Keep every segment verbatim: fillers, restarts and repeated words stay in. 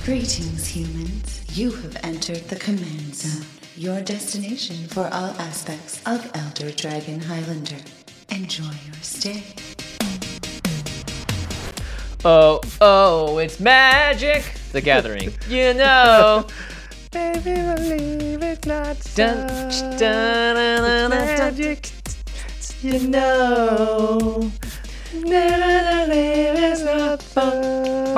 Greetings, humans. You have entered the Command Zone, your destination for all aspects of Elder Dragon Highlander. Enjoy your stay. Oh, oh, it's magic! The Gathering. You know. Baby, believe it's not so. Dun, dun, dun, dun, Magic. You know. Never believe it's not fun.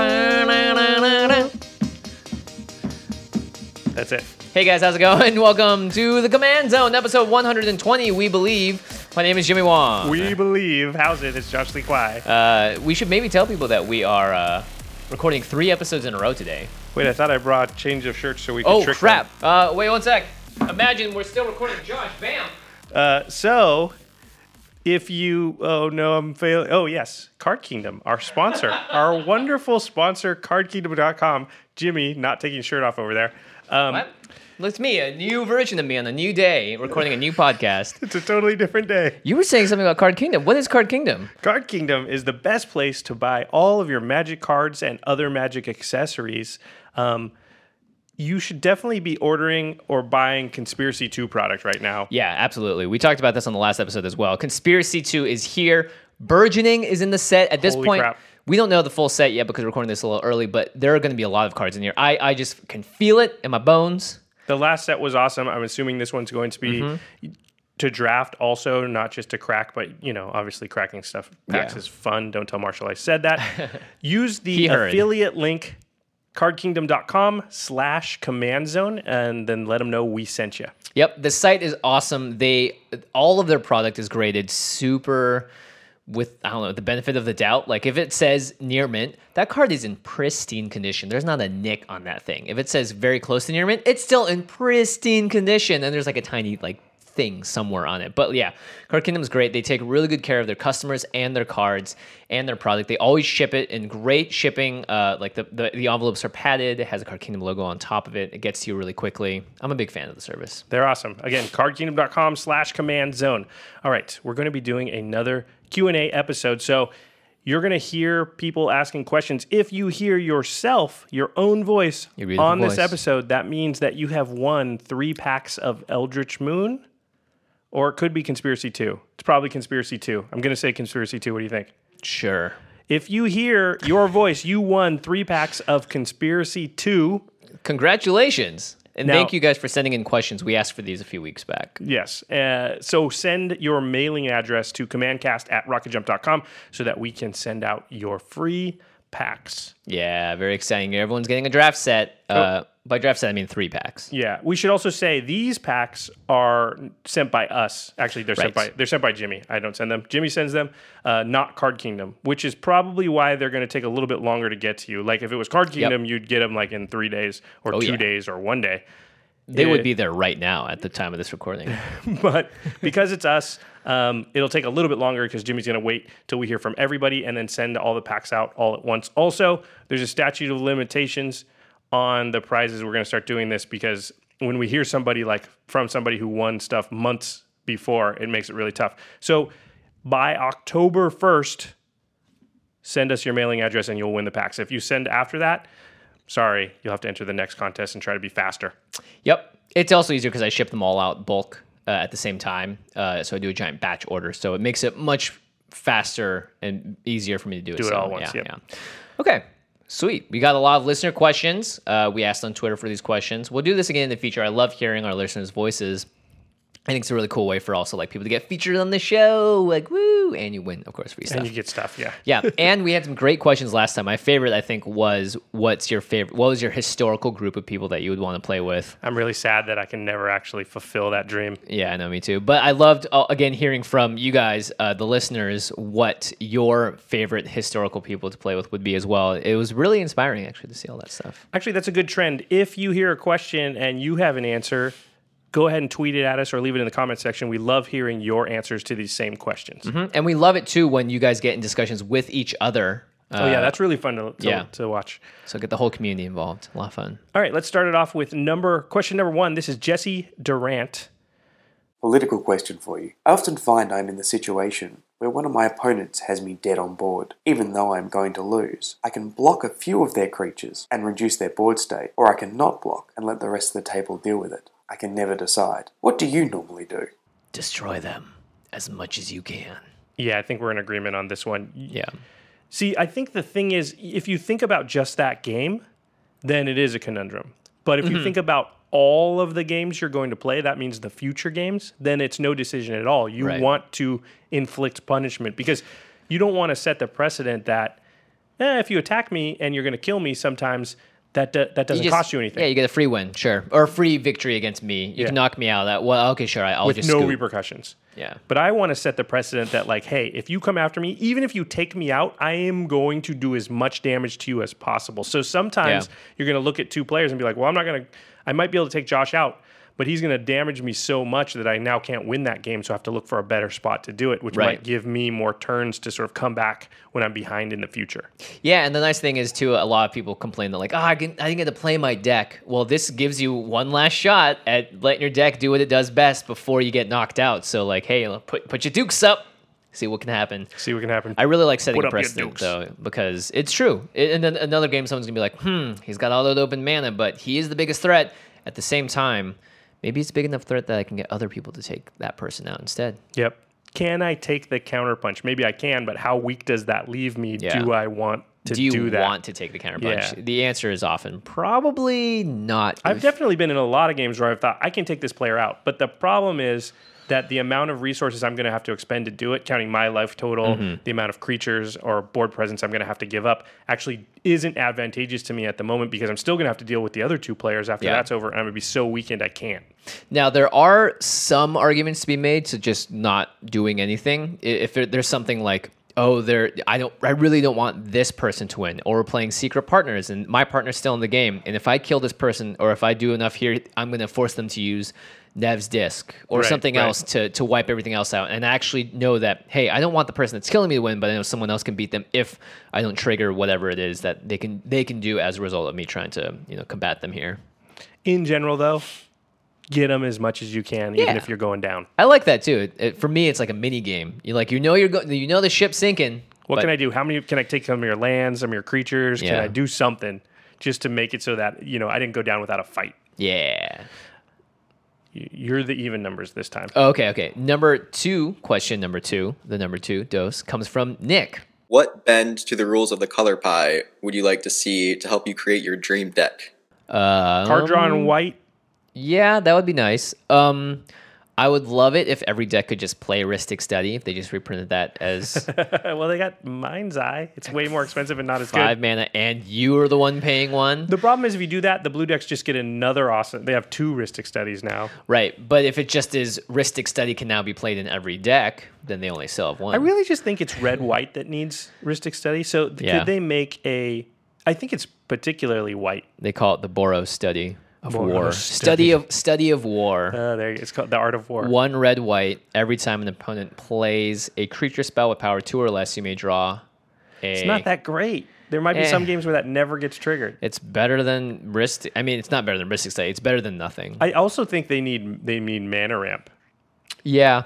That's it. Hey guys, how's it going? Welcome to the Command Zone, episode one hundred twenty, we believe. My name is Jimmy Wong. We believe. How's it? It's Josh Lee Kwai. Uh, we should maybe tell people that we are uh, recording three episodes in a row today. Wait, I thought I brought change of shirts so we could Oh, trick crap. them. Uh, wait one sec. Imagine we're still recording Josh. Bam! Uh, so, if you... Oh, no, I'm failing. Oh, yes. Card Kingdom, our sponsor. Our wonderful sponsor, card kingdom dot com. Jimmy, not taking his shirt off over there. Um, What? Look, it's me, a new version of me on a new day, recording a new podcast. It's a totally different day. You were saying something about Card Kingdom. What is Card Kingdom? Card Kingdom is the best place to buy all of your Magic cards and other Magic accessories. Um, you should definitely be ordering or buying Conspiracy two product right now. Yeah, absolutely. We talked about this on the last episode as well. Conspiracy two is here. Burgeoning is in the set. At this Holy point, crap. we don't know the full set yet because we're recording this a little early, but there are going to be a lot of cards in here. I, I just can feel it in my bones. The last set was awesome. I'm assuming this one's going to be Mm-hmm. to draft also, not just to crack, but, you know, obviously cracking stuff packs Yeah. is fun. Don't tell Marshall I said that. Use the He heard. affiliate link, card kingdom dot com slash command zone, and then let them know we sent you. Yep, the site is awesome. They all of their product is graded super with, I don't know, the benefit of the doubt. Like if it says near mint, that card is in pristine condition. There's not a nick on that thing. If it says very close to near mint, it's still in pristine condition, and there's like a tiny like thing somewhere on it. But yeah, Card Kingdom is great. They take really good care of their customers and their cards and their product. They always ship it in great shipping. Uh, like the, the the envelopes are padded. It has a Card Kingdom logo on top of it. It gets to you really quickly. I'm a big fan of the service. They're awesome. Again, card kingdom dot com slash command zone. All right, we're going to be doing another Q and A episode. So you're going to hear people asking questions. If you hear yourself, your own voice Your beautiful on this voice. episode, that means that you have won three packs of Eldritch Moon, or it could be Conspiracy two. It's probably Conspiracy two. I'm going to say Conspiracy two. What do you think? Sure. If you hear your voice, you won three packs of Conspiracy two. Congratulations. And Now- thank you guys for sending in questions. We asked for these a few weeks back. Yes. Uh, so send your mailing address to commandcast at rocket jump dot com so that we can send out your free packs. Yeah, very exciting. Everyone's getting a draft set. Uh, by draft set, I mean three packs. Yeah. We should also say these packs are sent by us. Actually, they're sent Right. by they're sent by Jimmy. I don't send them. Jimmy sends them, uh, not Card Kingdom, which is probably why they're going to take a little bit longer to get to you. Like if it was Card Kingdom, you'd get them like in three days or Oh, two yeah. days or one day. They Yeah. would be there right now at the time of this recording. But because it's us, um, it'll take a little bit longer because Jimmy's going to wait till we hear from everybody and then send all the packs out all at once. Also, there's a statute of limitations on the prizes. We're going to start doing this because when we hear somebody like from somebody who won stuff months before, it makes it really tough. So by October first, send us your mailing address and you'll win the packs. If you send after that, sorry, you'll have to enter the next contest and try to be faster. Yep. It's also easier because I ship them all out bulk uh, at the same time. Uh, so I do a giant batch order. So it makes it much faster and easier for me to do it. Do it So, all at once, Yeah, yep. yeah. Okay. Sweet. We got a lot of listener questions. Uh, we asked on Twitter for these questions. We'll do this again in the future. I love hearing our listeners' voices. I think it's a really cool way for also like people to get featured on the show. Like, woo! And you win, of course, free stuff. And you get stuff, yeah. Yeah, and we had some great questions last time. My favorite, I think, was what's your favorite? What was your historical group of people that you would want to play with? I'm really sad that I can never actually fulfill that dream. Yeah, I know, me too. But I loved uh, again hearing from you guys, uh, the listeners, what your favorite historical people to play with would be as well. It was really inspiring, actually, to see all that stuff. Actually, that's a good trend. If you hear a question and you have an answer, go ahead and tweet it at us or leave it in the comment section. We love hearing your answers to these same questions. Mhm. And we love it too when you guys get in discussions with each other. Oh, yeah, that's really fun to, to, yeah. to watch. So get the whole community involved. A lot of fun. All right, let's start it off with number question number one. This is Jesse Durant. Political question for you. I often find I'm in the situation where one of my opponents has me dead on board. Even though I'm going to lose, I can block a few of their creatures and reduce their board state, or I can not block and let the rest of the table deal with it. I can never decide. What do you normally do? Destroy them as much as you can. Yeah, I think we're in agreement on this one. Yeah. See, I think the thing is, if you think about just that game, then it is a conundrum. But if mm-hmm. you think about all of the games you're going to play, that means the future games, then it's no decision at all. You right. want to inflict punishment because you don't want to set the precedent that eh, if you attack me and you're going to kill me sometimes, that uh, that doesn't you just, cost you anything. Yeah, you get a free win, sure. Or a free victory against me. You yeah. can knock me out. That well, okay, sure. I'll With just no scoot. repercussions. Yeah. But I want to set the precedent that, like, hey, if you come after me, even if you take me out, I am going to do as much damage to you as possible. So sometimes Yeah. you're going to look at two players and be like, well, I'm not going to, I might be able to take Josh out, but he's going to damage me so much that I now can't win that game. So I have to look for a better spot to do it, which Right. might give me more turns to sort of come back when I'm behind in the future. Yeah, and the nice thing is, too, a lot of people complain that, like, oh, I, can, I didn't get to play my deck. Well, this gives you one last shot at letting your deck do what it does best before you get knocked out. So, like, hey, put put your dukes up, see what can happen. See what can happen. I really like setting Put a up your precedent, dukes. though, because it's true. It, and then another game, someone's going to be like, hmm, he's got all that open mana, but he is the biggest threat. At the same time, maybe it's a big enough threat that I can get other people to take that person out instead. Yep. Can I take the counterpunch? Maybe I can, but how weak does that leave me? Yeah. Do I want to do you do that? want to take the counterpunch? Yeah. The answer is often probably not. I've definitely been in a lot of games where I've thought I can take this player out, but the problem is that the amount of resources I'm going to have to expend to do it, counting my life total, Mm-hmm. the amount of creatures or board presence I'm going to have to give up, actually isn't advantageous to me at the moment because I'm still going to have to deal with the other two players after Yeah. that's over, and I'm going to be so weakened I can't. Now, there are some arguments to be made to just not doing anything. I- If there, there's something like, oh, there, I don't, I really don't want this person to win, or we're playing secret partners, and my partner's still in the game, and if I kill this person, or if I do enough here, I'm going to force them to use Nev's disc or Right, something right. else to to wipe everything else out, and actually know that, hey, I don't want the person that's killing me to win, but I know someone else can beat them if I don't trigger whatever it is that they can they can do as a result of me trying to you know combat them here. In general, though, get them as much as you can, even Yeah. if you're going down. I like that too. It, it, for me, it's like a mini game. You like you know you're go- you know the ship's sinking. What but- can I do? How many can I take some of your lands, some of your creatures? Can Yeah. I do something just to make it so that, you know, I didn't go down without a fight? Yeah. You- You're the even numbers this time. Oh, okay. Okay. Number two question. Number two. The number two dose comes from Nick. What bend to the rules of the color pie would you like to see to help you create your dream deck? Uh, Card draw in white. Yeah, that would be nice. Um, I would love it if every deck could just play Ristic Study. If they just reprinted that as Well, they got Mind's Eye. It's way more expensive and not as five good. mana, and you are the one paying one. The problem is if you do that, the blue decks just get another awesome. They have two Ristic Studies now. Right. But if it just is Ristic Study can now be played in every deck, then they only still have one. I really just think it's red white that needs Ristic Study. So th- Yeah. could they make a? I think it's particularly white. They call it the Boros Study of Boros War. Study. Study of study of War. Uh, there, it's called the Art of War. One red white. Every time an opponent plays a creature spell with power two or less, you may draw a. It's not that great. There might be Eh. some games where that never gets triggered. It's better than Risk. I mean, it's not better than Ristic Study. It's better than nothing. I also think they need they need mana ramp. Yeah.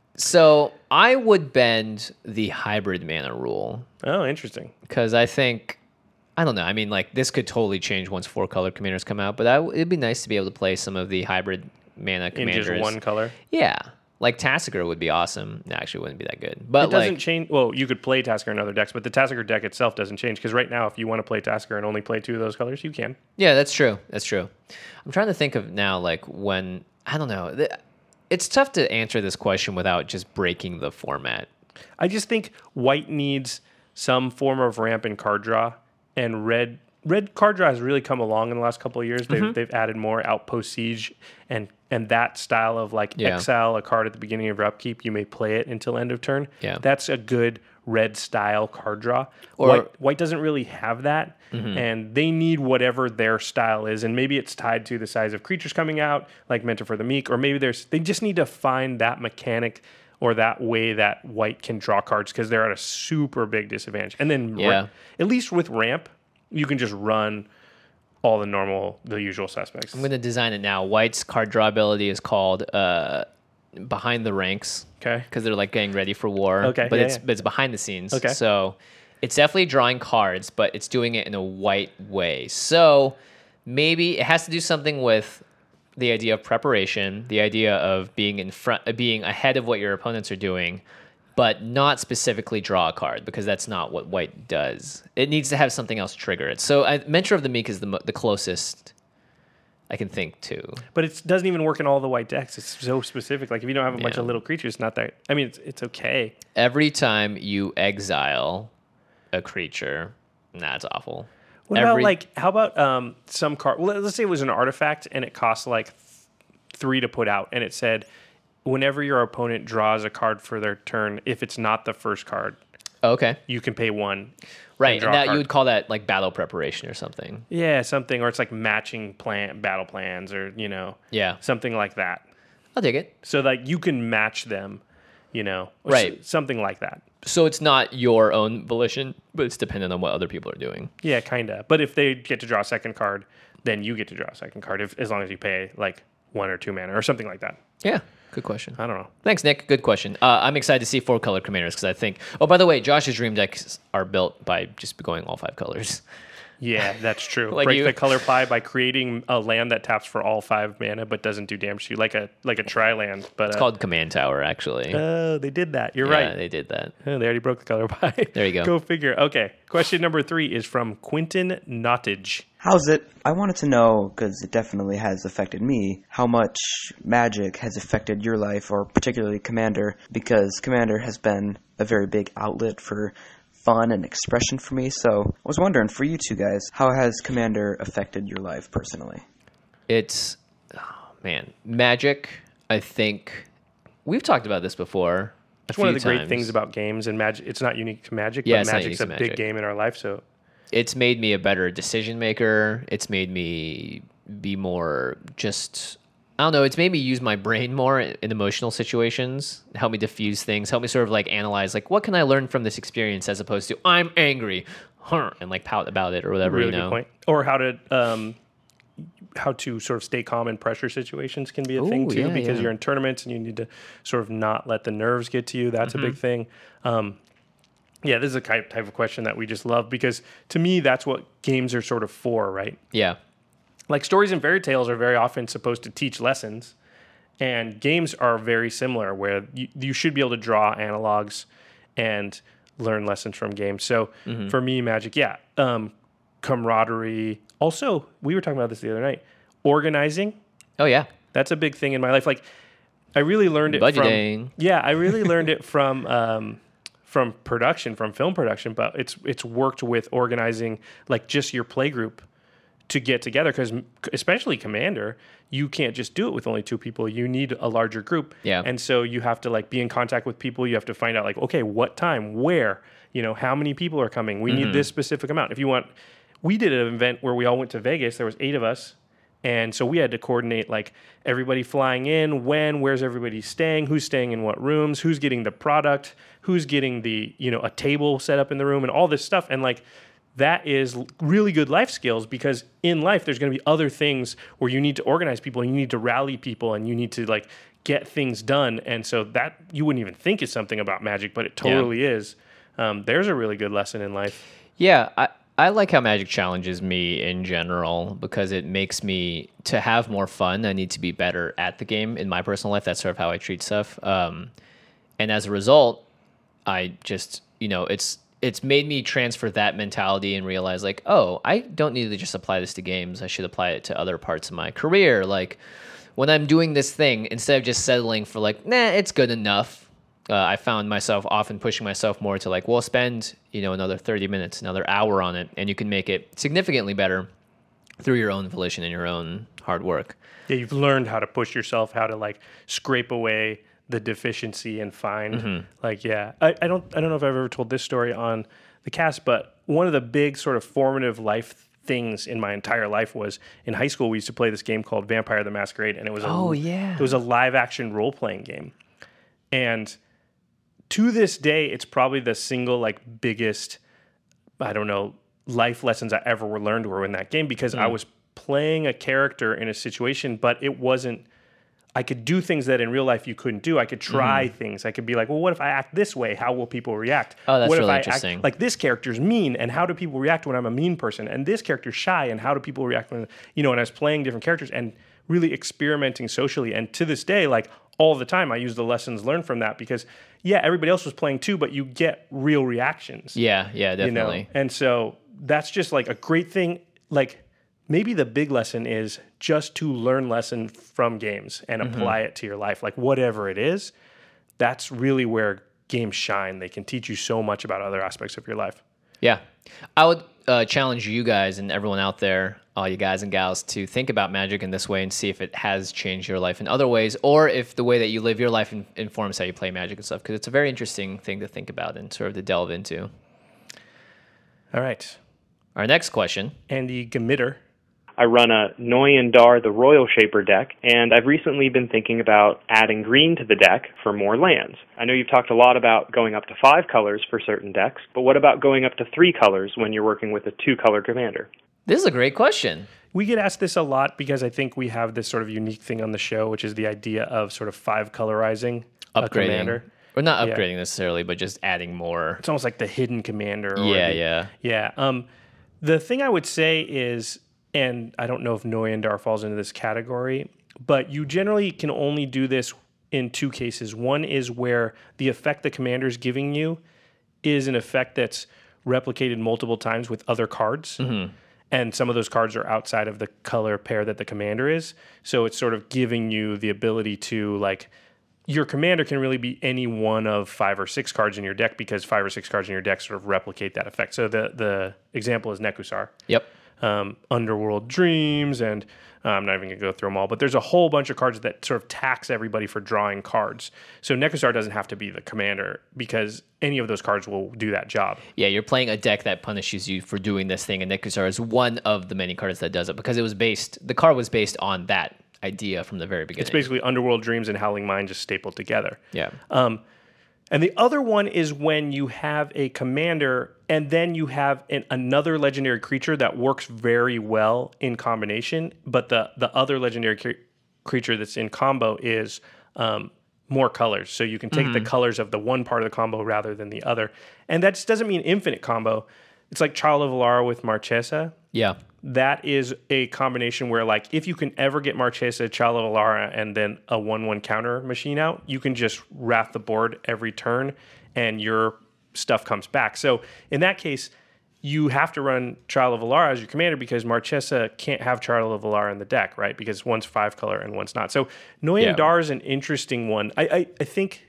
So I would bend the hybrid mana rule Oh, interesting. because I think. I don't know. I mean, like, this could totally change once four color commanders come out, but I, it'd be nice to be able to play some of the hybrid mana In commanders. just one color. Yeah. Like, Tassiger would be awesome. No, actually, it wouldn't be that good. But, It doesn't like, change. Well, you could play Tasker in other decks, but the Tasker deck itself doesn't change because right now, if you want to play Tasker and only play two of those colors, you can. yeah, that's true. That's true. I'm trying to think of now, like, when, I don't know. Th- It's tough to answer this question without just breaking the format. I just think white needs some form of ramp and card draw, and red red card draw has really come along in the last couple of years. They've Mm-hmm. they've added more Outpost Siege and and that style of like Yeah. exile a card at the beginning of your upkeep. You may play it until end of turn. Yeah. That's a good red style card draw. Or- white, white doesn't really have that, and they need whatever their style is, and maybe it's tied to the size of creatures coming out, like Mentor for the Meek, or maybe there's they just need to find that mechanic or that way that white can draw cards because they're at a super big disadvantage. And then ra- Yeah. at least with ramp, you can just run all the normal, the usual suspects. I'm going to design it now. White's card draw ability is called uh, behind the ranks. Okay. Because they're like getting ready for war. Okay, But yeah, it's yeah. but it's behind the scenes. Okay. So it's definitely drawing cards, but it's doing it in a white way. So maybe it has to do something with the idea of preparation, the idea of being in front, uh, being ahead of what your opponents are doing, but not specifically draw a card, because that's not what white does. It needs to have something else trigger it. So I, Mentor of the Meek is the mo- the closest I can think to. But it doesn't even work in all the white decks. It's so specific. Like if you don't have a bunch Yeah. of little creatures, it's not that. I mean, it's it's okay. Every time you exile a creature, nah, it's awful. What Every, about like how about um some card? Well, let's say it was an artifact and it costs like th- three to put out, and it said whenever your opponent draws a card for their turn, if it's not the first card, okay, you can pay one. right, draw and a that card. you would call that like battle preparation or something. Yeah, something, or it's like matching plan battle plans, or you know, Yeah, something like that. I'll take it. So like you can match them, you know, or Right. s- something like that. So it's not your own volition, but it's dependent on what other people are doing. Yeah, kind of. But if they get to draw a second card, then you get to draw a second card, if, as long as you pay like one or two mana or something like that. Yeah, good question. I don't know. Thanks, Nick. Good question. Uh, I'm excited to see four color commanders because I think. Oh, by the way, Josh's dream decks are built by just going all five colors. Yeah, that's true. Like Break you- the color pie by creating a land that taps for all five mana but doesn't do damage to you, like a like a tri land. But It's uh, called Command Tower, actually. oh, they did that. You're yeah, right. they did that. Oh, they already broke the color pie. There you go. Go figure. Okay. Question number three is from Quentin Nottage. How's it? I wanted to know, because it definitely has affected me, how much Magic has affected your life, or particularly Commander, because Commander has been a very big outlet for fun and expression for me. So I was wondering, for you two guys, how has Commander affected your life personally? It's, oh, man, Magic, I think, we've talked about this before. That's one of the great things about games and Magic. It's not unique to Magic, Yeah, but it's not Magic's a unique to big Magic. game in our life. So It's made me a better decision maker. It's made me be more just, I don't know, it's made me use my brain more in emotional situations, help me diffuse things, help me sort of like analyze, like, what can I learn from this experience as opposed to, I'm angry, huh, and like pout about it or whatever, really you know? good point. Or how to um, how to sort of stay calm in pressure situations can be a thing Ooh, too, yeah, because yeah. you're in tournaments and you need to sort of not let the nerves get to you. That's Mm-hmm. a big thing. Um, yeah, this is a type type of question that we just love, because to me that's what games are sort of for, right? Yeah. Like stories and fairy tales are very often supposed to teach lessons, and games are very similar, where you, you should be able to draw analogs and learn lessons from games. So Mm-hmm. for me, Magic, yeah, um, camaraderie. Also, we were talking about this the other night. Organizing, Oh, yeah. that's a big thing in my life. Like, I really learned it Budgeting. from. Yeah, I really learned it from um, from production, from film production. But it's it's worked with organizing, like just your play group to get together, because especially Commander, you can't just do it with only two people. You need a larger group. Yeah. And so you have to like be in contact with people. You have to find out like, okay, what time, where, you know, how many people are coming. We need this specific amount. If you want, we did an event where we all went to Vegas. There was eight of us. And so we had to coordinate like everybody flying in, when, where's everybody staying, who's staying in what rooms, who's getting the product, who's getting the, you know, a table set up in the room and all this stuff. And like, that is really good life skills, because in life there's going to be other things where you need to organize people and you need to rally people and you need to like get things done. And so that you wouldn't even think is something about Magic, but it totally is. Um, there's a really good lesson in life. Yeah, I, I like how Magic challenges me in general, because it makes me, to have more fun, I need to be better at the game in my personal life. That's sort of how I treat stuff. Um, and as a result, I just, you know, it's it's made me transfer that mentality and realize like, oh, I don't need to just apply this to games. I should apply it to other parts of my career. Like when I'm doing this thing, instead of just settling for like, nah, it's good enough. Uh, I found myself often pushing myself more to like, well, spend, you know, another thirty minutes, another hour on it, and you can make it significantly better through your own volition and your own hard work. Yeah, you've learned how to push yourself, how to like scrape away the deficiency and find Mm-hmm. like, yeah, I, I don't, I don't know if I've ever told this story on the cast, but one of the big sort of formative life things in my entire life was in high school. We used to play this game called Vampire the Masquerade, and it was a, Oh, yeah. it was a live action role playing game, and to this day, it's probably the single like biggest, I don't know, life lessons I ever were learned were in that game, because I was playing a character in a situation, but it wasn't I could do things that in real life you couldn't do. I could try Mm-hmm. things. I could be like, well, what if I act this way? How will people react? Oh, that's what really if I interesting. Act, like this character's mean, and how do people react when I'm a mean person? And this character's shy, and how do people react when, you know, and I was playing different characters and really experimenting socially. And to this day, like all the time, I use the lessons learned from that because, yeah, everybody else was playing too, but you get real reactions. Yeah, yeah, definitely. You know? And so that's just like a great thing. Like maybe the big lesson is just to learn lesson from games and apply it to your life. Like whatever it is, that's really where games shine. They can teach you so much about other aspects of your life. Yeah. I would uh, challenge you guys and everyone out there, all you guys and gals, to think about Magic in this way and see if it has changed your life in other ways, or if the way that you live your life in- informs how you play Magic and stuff, because it's a very interesting thing to think about and sort of to delve into. All right. Our next question. Andy Gamitter. I run a Noyandar, the Royal Shaper deck, and I've recently been thinking about adding green to the deck for more lands. I know you've talked a lot about going up to five colors for certain decks, but what about going up to three colors when you're working with a two-color commander? This is a great question. We get asked this a lot because I think we have this sort of unique thing on the show, which is the idea of sort of five colorizing a Upgrading. commander. Or not Yeah. upgrading necessarily, but just adding more. It's almost like the hidden commander. Or Yeah, the- yeah. Yeah. Um, the thing I would say is, and I don't know if Noyandar falls into this category, but you generally can only do this in two cases. One is where the effect the commander is giving you is an effect that's replicated multiple times with other cards. Mm-hmm. And some of those cards are outside of the color pair that the commander is. So it's sort of giving you the ability to, like, your commander can really be any one of five or six cards in your deck because five or six cards in your deck sort of replicate that effect. So the the example is Nekusar. Yep. Um, Underworld Dreams, and uh, I'm not even going to go through them all, but there's a whole bunch of cards that sort of tax everybody for drawing cards. So Nekusar doesn't have to be the commander because any of those cards will do that job. Yeah, you're playing a deck that punishes you for doing this thing, and Nekusar is one of the many cards that does it because it was based, the card was based on that idea from the very beginning. It's basically Underworld Dreams and Howling Mine just stapled together. Yeah. Um, and the other one is when you have a commander and then you have an, another legendary creature that works very well in combination, but the, the other legendary cre- creature that's in combo is um, more colors. So you can take the colors of the one part of the combo rather than the other. And that just doesn't mean infinite combo. It's like Child of Alara with Marchesa. Yeah. That is a combination where, like, if you can ever get Marchesa, Child of Alara, and then a one one counter machine out, you can just wrath the board every turn, and your stuff comes back. So in that case, you have to run Child of Alara as your commander because Marchesa can't have Child of Alara in the deck, right? Because one's five color and one's not. So Noyandar Yeah. is an interesting one. I, I, I think...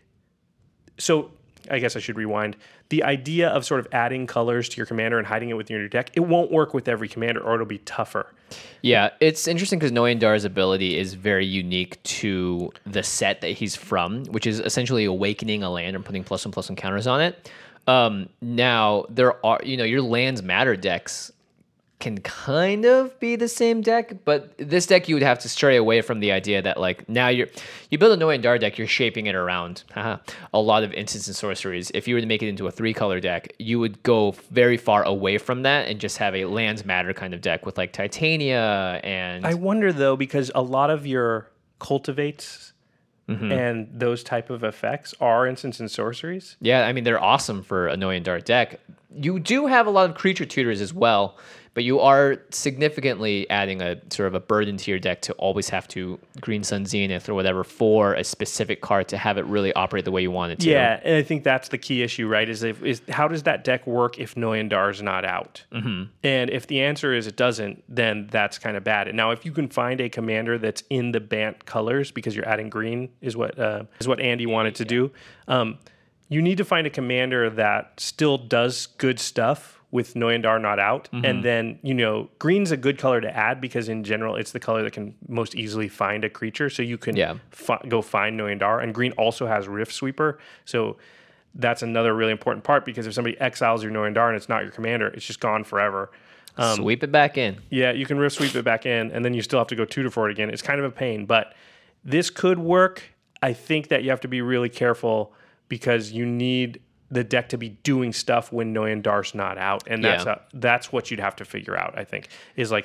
So I guess I should rewind. The idea of sort of adding colors to your commander and hiding it within your deck, it won't work with every commander or it'll be tougher. Yeah, it's interesting because Noyandar's ability is very unique to the set that he's from, which is essentially awakening a land and putting plus one plus one counters on it. Um, now, there are, you know, your lands matter decks can kind of be the same deck, but this deck you would have to stray away from the idea that, like, now you're you build a Noyandar deck, you're shaping it around haha, a lot of instants and sorceries. If you were to make it into a three color deck, you would go very far away from that and just have a lands matter kind of deck with like Titania and I wonder though, because a lot of your cultivates Mm-hmm. and those type of effects are instants and sorceries. yeah, I mean they're awesome for a Noyandar deck. You do have a lot of creature tutors as well, but you are significantly adding a sort of a burden to your deck to always have to Green Sun Zenith or whatever for a specific card to have it really operate the way you want it to. Yeah, and I think that's the key issue, right? Is if is how does that deck work if Noyandar's not out? Mm-hmm. And if the answer is it doesn't, then that's kind of bad. And now, if you can find a commander that's in the Bant colors because you're adding green, is what uh, is what Andy wanted to do. Um, you need to find a commander that still does good stuff with Noyandar not out. Mm-hmm. And then, you know, green's a good color to add because in general, it's the color that can most easily find a creature. So you can Yeah. fi- go find Noyandar. And green also has Rift Sweeper. So that's another really important part because if somebody exiles your Noyandar and it's not your commander, it's just gone forever. Um, Sweep it back in. Yeah, you can Rift Sweep it back in, and then you still have to go tutor for it again. It's kind of a pain, but this could work. I think that you have to be really careful because you need the deck to be doing stuff when Noyandar's not out, and that's Yeah. a, that's what you'd have to figure out. I think is like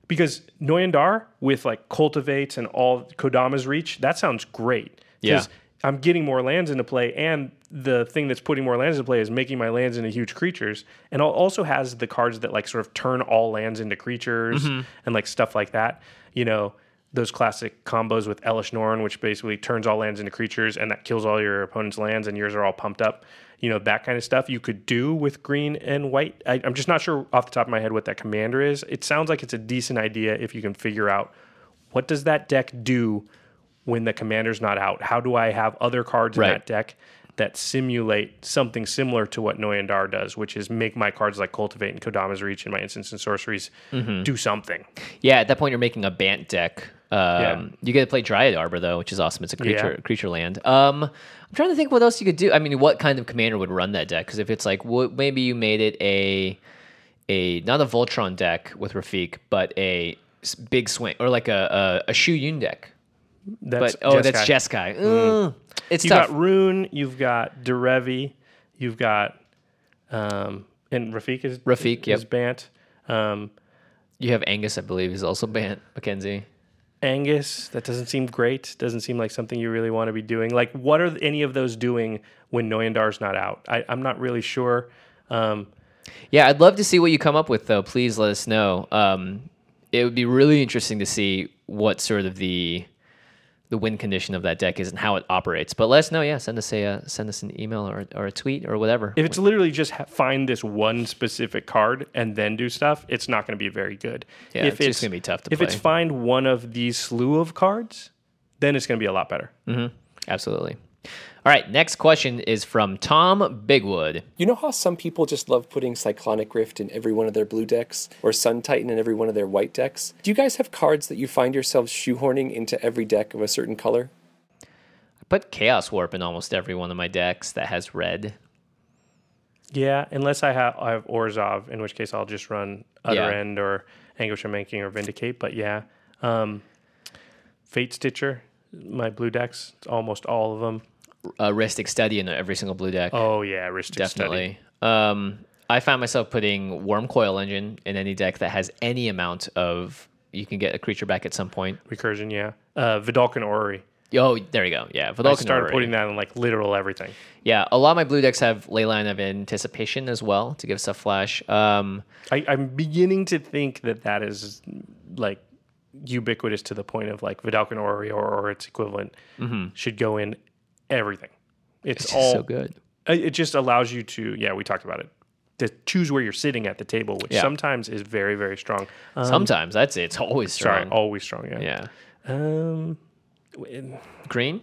because Noyandar with like Cultivates and all Kodama's Reach, that sounds great. Yeah. I'm getting more lands into play, and the thing that's putting more lands into play is making my lands into huge creatures. And it also has the cards that like sort of turn all lands into creatures Mm-hmm. and like stuff like that. You know, those classic combos with Elish Norn, which basically turns all lands into creatures and that kills all your opponent's lands and yours are all pumped up. You know, that kind of stuff you could do with green and white. I, I'm just not sure off the top of my head what that commander is. It sounds like it's a decent idea if you can figure out what does that deck do when the commander's not out. How do I have other cards Right. in that deck that simulate something similar to what Noyandar does, which is make my cards like Cultivate and Kodama's Reach and my instants and sorceries Mm-hmm. do something. Yeah, at that point you're making a Bant deck. Um, Yeah. You get to play Dryad Arbor though, which is awesome. It's a creature Yeah. creature land. Um, I'm trying to think what else you could do. I mean, what kind of commander would run that deck? Because if it's like what, maybe you made it a a not a Voltron deck with Rafik, but a s- big swing or like a a, a Shu Yun deck. That's But oh, Jeskai. that's Jeskai. Mm. It's You've tough. got Rune, you've got Derevi, you've got um, and Rafik is Rafik, is yep. Bant. Um, You have Angus, I believe, is also Bant. Mackenzie. Angus, that doesn't seem great. Doesn't seem like something you really want to be doing. Like, what are any of those doing when Noyandar's not out? I, I'm not really sure. Um, Yeah, I'd love to see what you come up with, though. Please let us know. Um, it would be really interesting to see what sort of the the win condition of that deck is and how it operates. But let us know. Yeah, send us a uh, send us an email or or a tweet or whatever. if it's literally just ha- find this one specific card and then do stuff, it's not going to be very good. Yeah, if it's just gonna be tough to If it's play. find one of these slew of cards, then it's going to be a lot better. Absolutely. All right, next question is from Tom Bigwood. You know how some people just love putting Cyclonic Rift in every one of their blue decks, or Sun Titan in every one of their white decks? Do you guys have cards that you find yourselves shoehorning into every deck of a certain color? I put Chaos Warp in almost every one of my decks that has red. Yeah, unless I have I have Orzhov, in which case I'll just run Utter Yeah. End or Anguish of Manking or Vindicate. But yeah, um, Fate Stitcher, my blue decks, almost all of them. Uh, Ristic Study in every single blue deck. Oh yeah, Ristic Study. Definitely. Um, I found myself putting Worm Coil Engine in any deck that has any amount of. You can get a creature back at some point. Recursion, yeah. Uh, Vidalcan Orrery. Oh, there you go. Yeah, I Vidalcan started Orrery. putting that in like literal everything. Yeah, a lot of my blue decks have Leyline of Anticipation as well to give stuff flash. Um, I, I'm beginning to think that that is like ubiquitous to the point of like Vidalcan Orrery or, or its equivalent should go in everything. It's, it's just all so good. It it just allows you to, yeah, we talked about it, to choose where you're sitting at the table, which Yeah. sometimes is very, very strong. Um, Sometimes that's it. It's always strong. Sorry, always strong, yeah. Yeah. Um, in- Green,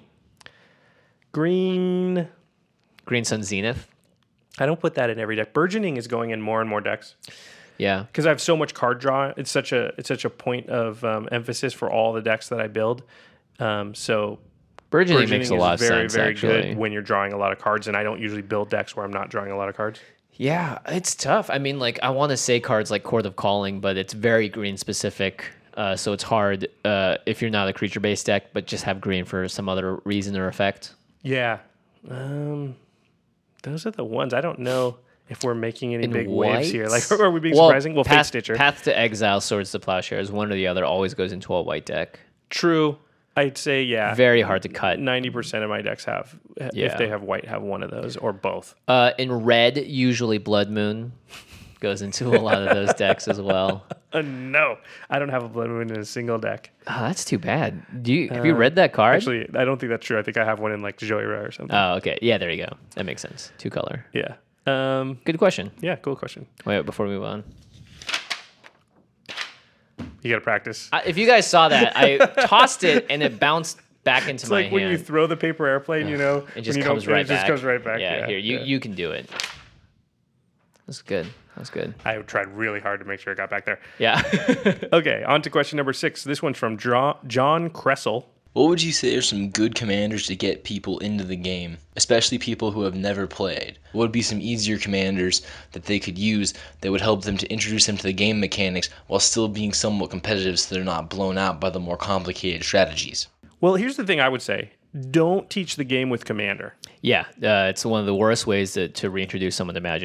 green, Green Sun Zenith. I don't put that in every deck. Burgeoning is going in more and more decks Yeah. because I have so much card draw. It's such a it's such a point of um, emphasis for all the decks that I build. Um, so Burgeoning, Burgeoning makes a is lot of very, sense. very actually. good when you're drawing a lot of cards, and I don't usually build decks where I'm not drawing a lot of cards. Yeah, it's tough. I mean, like I want to say cards like Court of Calling, but it's very green specific. Uh, so it's hard uh, if you're not a creature based deck, but just have green for some other reason or effect. Yeah. Um, those are the ones. I don't know if we're making any In big white? waves here. Like, are we being Well, surprising? Well, Fate Path, Stitcher. Path to Exile, Swords to Plowshares, one or the other always goes into a white deck. True. I'd say, yeah. Very hard to cut. ninety percent of my decks have, Yeah. if they have white, have one of those or both. Uh, in red, usually Blood Moon goes into a lot of those decks as well. Uh, no, I don't have a Blood Moon in a single deck. Oh, that's too bad. Do you have you read that card? Actually, I don't think that's true. I think I have one in like Joyra or something. Oh, okay. Yeah, there you go. That makes sense. Two color. yeah. Um, Good question. yeah, cool question. Wait, before we move on. You got to practice. I, if you guys saw that, I tossed it and it bounced back into It's my like hand. when you throw the paper airplane, you know, it just when you comes don't, right it back. just comes right back. Yeah, Yeah, here you yeah. you can do it. That's good. That's good. I tried really hard to make sure it got back there. Yeah. Okay, on to question number six. This one's from Dra- John Kressel. What would you say are some good commanders to get people into the game, especially people who have never played? What would be some easier commanders that they could use that would help them to introduce them to the game mechanics while still being somewhat competitive so they're not blown out by the more complicated strategies? Well, here's the thing I would say. Don't teach the game with Commander. Yeah, uh, it's one of the worst ways to, to reintroduce someone to Magic.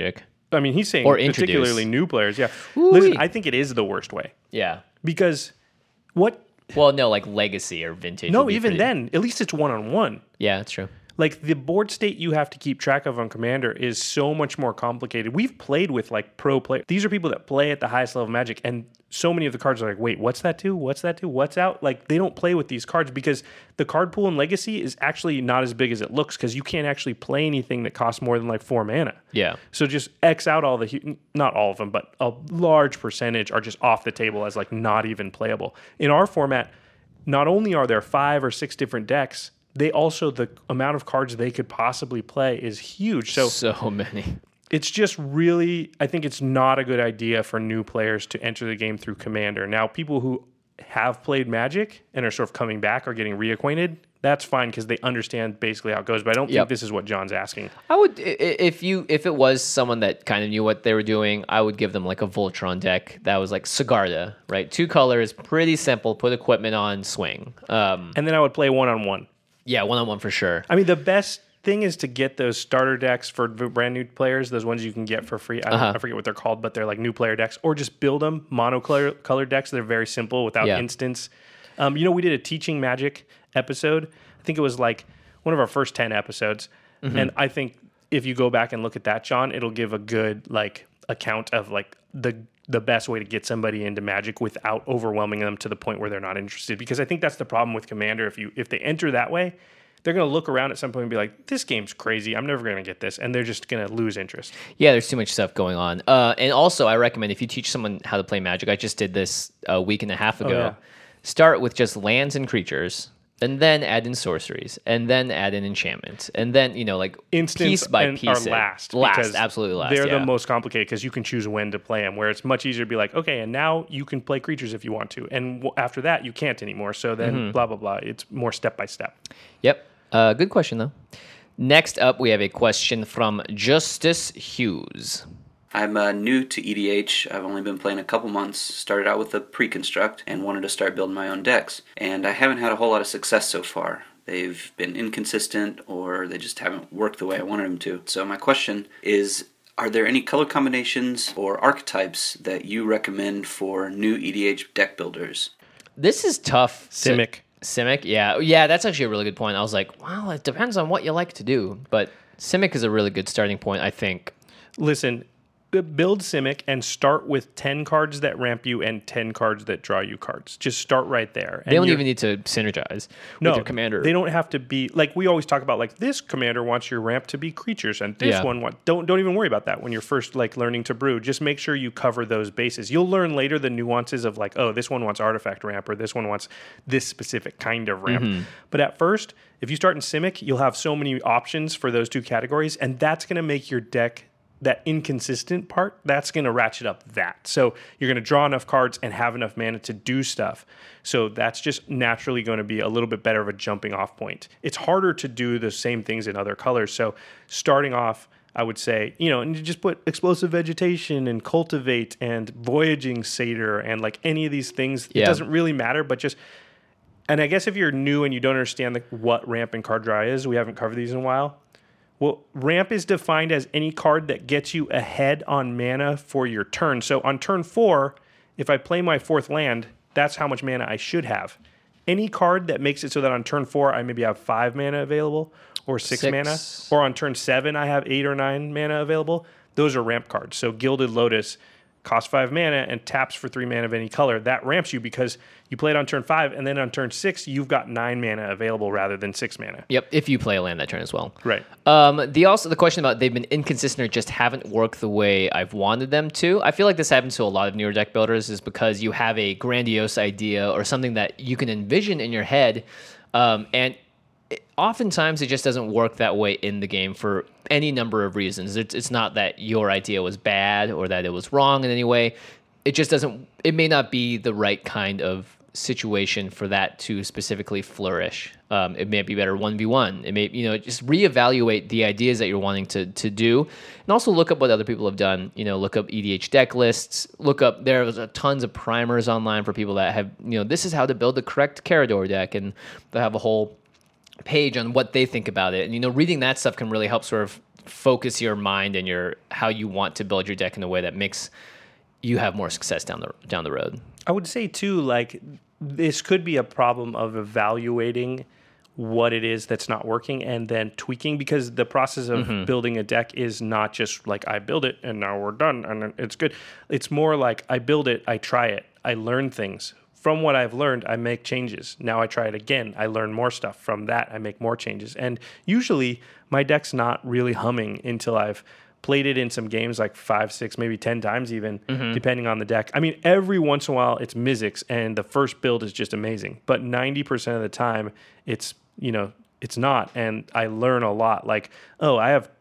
I mean, he's saying Or introduce. particularly new players. Yeah. Ooh-wee. Listen, I think it is the worst way Yeah. because what? Well, no, like legacy or vintage. No, would be even pretty- then, at least it's one on one. Yeah, that's true. Like the board state you have to keep track of on Commander is so much more complicated. We've played with like pro players. These are people that play at the highest level of Magic, and so many of the cards are like, wait, what's that do? What's that do? What's out? Like they don't play with these cards because the card pool in Legacy is actually not as big as it looks because you can't actually play anything that costs more than like four mana. Yeah. So just X out all the, hu- not all of them, but a large percentage are just off the table as like not even playable. In our format, not only are there five or six different decks, they also, the amount of cards they could possibly play is huge. So So many. it's just really, I think it's not a good idea for new players to enter the game through Commander. Now, people who have played Magic and are sort of coming back or getting reacquainted, that's fine because they understand basically how it goes. But I don't Yep. think this is what John's asking. I would, i- i- if you, if it was someone that kind of knew what they were doing, I would give them like a Voltron deck that was like Sigarda, right? Two colors, pretty simple, put equipment on, swing. Um, And then I would play one-on-one. yeah, one-on-one for sure. I mean, the best thing is to get those starter decks for v- brand new players, those ones you can get for free. I, don't, Uh-huh. I forget what they're called, but they're like new player decks, or just build them monocolor color decks. They're very simple without Yeah. instants. Um, you know, we did a Teaching Magic episode. I think it was like one of our first ten episodes. Mm-hmm. And I think if you go back and look at that, John, it'll give a good like account of like the the best way to get somebody into Magic without overwhelming them to the point where they're not interested. Because I think that's the problem with Commander. If you if they enter that way, they're going to look around at some point and be like, this game's crazy. I'm never going to get this. And they're just going to lose interest. Yeah, there's too much stuff going on. Uh, and also, I recommend if you teach someone how to play Magic, I just did this a week and a half ago. yeah. Start with just lands and creatures, and then add in sorceries, and then add in enchantments, and then, you know, like Instants piece by and piece. are it. last. Last, because absolutely last. They're yeah. the most complicated because you can choose when to play them, where it's much easier to be like, okay, and now you can play creatures if you want to. And w- after that, you can't anymore. So then Mm-hmm. blah, blah, blah. It's more step by step. Yep. Uh, good question, though. Next up, we have a question from Justice Hughes. I'm uh, new to E D H. I've only been playing a couple months. Started out with a pre-construct and wanted to start building my own decks. And I haven't had a whole lot of success so far. They've been inconsistent or they just haven't worked the way I wanted them to. So my question is, are there any color combinations or archetypes that you recommend for new E D H deck builders? This is tough. to- Simic. Simic, yeah. Yeah, that's actually a really good point. I was like, well, it depends on what you like to do. But Simic is a really good starting point, I think. Listen, b- build Simic and start with ten cards that ramp you and ten cards that draw you cards. Just start right there. They don't even need to synergize no, with your commander. They don't have to be like we always talk about. Like this commander wants your ramp to be creatures, and this Yeah. one want, don't don't even worry about that when you're first like learning to brew. Just make sure you cover those bases. You'll learn later the nuances of like, oh, this one wants artifact ramp, or this one wants this specific kind of ramp. Mm-hmm. But at first, if you start in Simic, you'll have so many options for those two categories, and that's going to make your deck. That inconsistent part, that's going to ratchet up that. So you're going to draw enough cards and have enough mana to do stuff. So that's just naturally going to be a little bit better of a jumping off point. It's harder to do the same things in other colors. So starting off, I would say, you know, and you just put explosive vegetation and cultivate and voyaging satyr and like any of these things. Yeah. It doesn't really matter, but just, and I guess if you're new and you don't understand the, what ramp and card draw is, we haven't covered these in a while. Well, ramp is defined as any card that gets you ahead on mana for your turn. So on turn four, if I play my fourth land, that's how much mana I should have. Any card that makes it so that on turn four, I maybe have five mana available or six, Six. mana, or on turn seven, I have eight or nine mana available, those are ramp cards. So Gilded Lotus costs five mana and taps for three mana of any color. That ramps you because you play it on turn five, and then on turn six, you've got nine mana available rather than six mana. Yep, if you play a land that turn as well. Right. Um, the also the question about they've been inconsistent or just haven't worked the way I've wanted them to. I feel like this happens to a lot of newer deck builders is because you have a grandiose idea or something that you can envision in your head, um, and it, oftentimes it just doesn't work that way in the game for any number of reasons. It's, it's not that your idea was bad or that it was wrong in any way. It just doesn't. It may not be the right kind of situation for that to specifically flourish. Um, it may be better one v one. It may, you know, just reevaluate the ideas that you're wanting to to do, and also look up what other people have done. You know, look up E D H deck lists. Look up there's a tons of primers online for people that have, you know, this is how to build the correct Carador deck, and they have a whole page on what they think about it. And you know, reading that stuff can really help sort of focus your mind and your how you want to build your deck in a way that makes you have more success down the down the road. I would say too, like this could be a problem of evaluating what it is that's not working and then tweaking, because the process of Mm-hmm. building a deck is not just like I build it and now we're done and it's good. It's more like I build it, I try it, I learn things. From what I've learned, I make changes. Now I try it again. I learn more stuff. From that, I make more changes. And usually my deck's not really humming until I've played it in some games like five, six, maybe ten times even, Mm-hmm. depending on the deck. I mean, every once in a while it's Mizzix and the first build is just amazing. But ninety percent of the time it's, you know, it's not. And I learn a lot. Like, oh, I have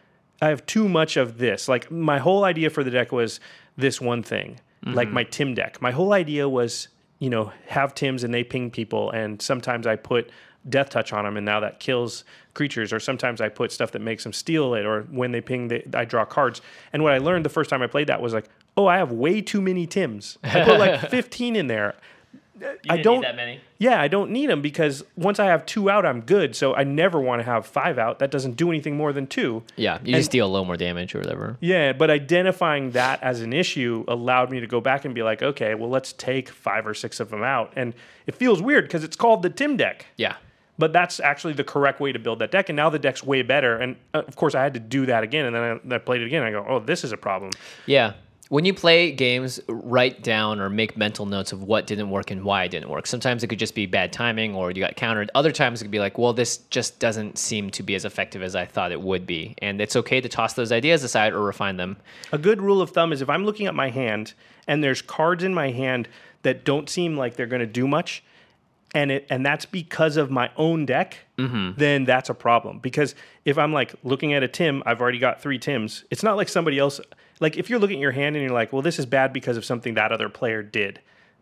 I have too much of this. Like my whole idea for the deck was this one thing. Mm-hmm. Like my Tim deck. My whole idea was, you know, have Tims and they ping people, and sometimes I put Death Touch on them, and now that kills creatures, or sometimes I put stuff that makes them steal it, or when they ping, they, I draw cards. And what I learned the first time I played that was like, oh, I have way too many Tims. I put like fifteen in there. You I didn't don't need that many. Yeah, I don't need them because once I have two out, I'm good. So I never want to have five out. That doesn't do anything more than two. Yeah, you And- just deal a little more damage or whatever. Yeah, but identifying that as an issue allowed me to go back and be like, okay, well, let's take five or six of them out. And it feels weird because it's called the Tim deck. Yeah. But that's actually the correct way to build that deck. And now the deck's way better. And uh, of course, I had to do that again. And then I, then I played it again. And I go, oh, this is a problem. Yeah. When you play games, write down or make mental notes of what didn't work and why it didn't work. Sometimes it could just be bad timing or you got countered. Other times it could be like, well, this just doesn't seem to be as effective as I thought it would be. And it's okay to toss those ideas aside or refine them. A good rule of thumb is if I'm looking at my hand and there's cards in my hand that don't seem like they're going to do much, and it and that's because of my own deck, Mm-hmm. then that's a problem. Because if I'm like looking at a Tim, I've already got three Tims. It's not like somebody else. Like if you're looking at your hand and you're like, well, this is bad because of something that other player did.